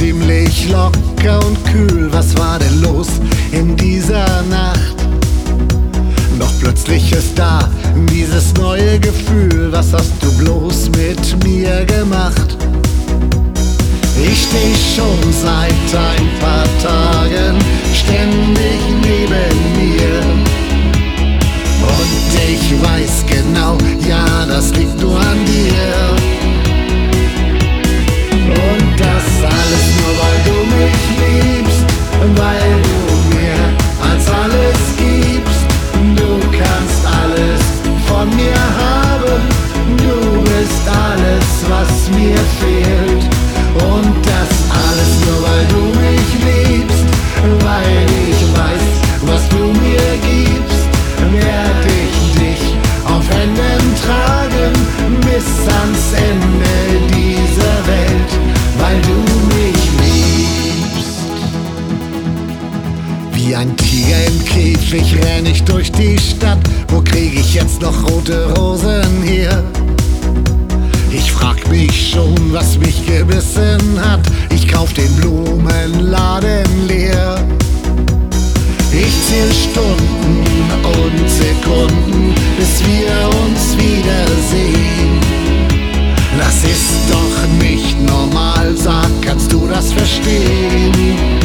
ziemlich locker und kühl. Was war denn los in dieser Nacht? Doch plötzlich ist da dieses neue Gefühl. Was hast du bloß mit mir gemacht? Ich steh schon seit ein paar Tagen ständig neben mir. Und ich weiß genau, ja, das liegt nur an dir. Und das alles nur, weil du mich liebst, weil du mir als alles gibst. Du kannst alles von mir haben, du bist alles, was mir fehlt. Und das alles nur, weil du mich liebst, weil ich weiß, was du mir gibst, werd ich dich auf Händen tragen bis ans Ende dieser Welt, weil du mich liebst. Wie ein Tiger im Käfig renn ich durch die Stadt. Wo krieg ich jetzt noch rote Rosen her? Ich frag mich schon, was mich gebissen hat. Ich kauf den Blumenladen leer. Ich zähl Stunden und Sekunden, bis wir uns wiedersehen. Das ist doch nicht normal, sag, kannst du das verstehen?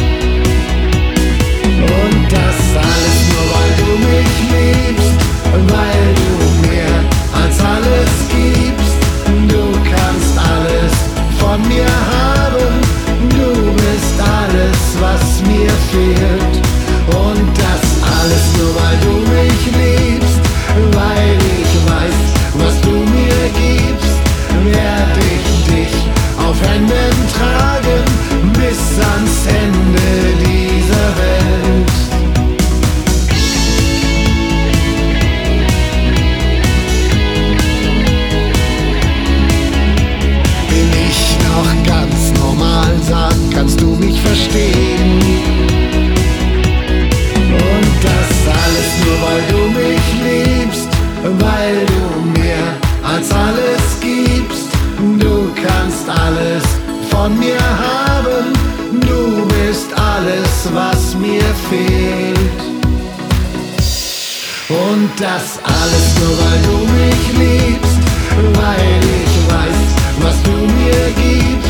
Und das alles nur, weil du mich liebst, weil du mir als alles gibst. Du kannst alles von mir haben, du bist alles, was mir fehlt. Und das alles nur, weil du mich liebst, weil ich weiß, was du mir gibst, werd ich dich auf Händen tragen bis ans Ende dieser Welt. Bin ich noch ganz normal, sag, kannst du mich verstehen? Und das alles nur, weil du mich liebst, weil du mir als alles gibst. Du kannst alles von mir haben, du bist alles, was mir fehlt. Und das alles nur, weil du mich liebst, weil ich weiß, was du mir gibst.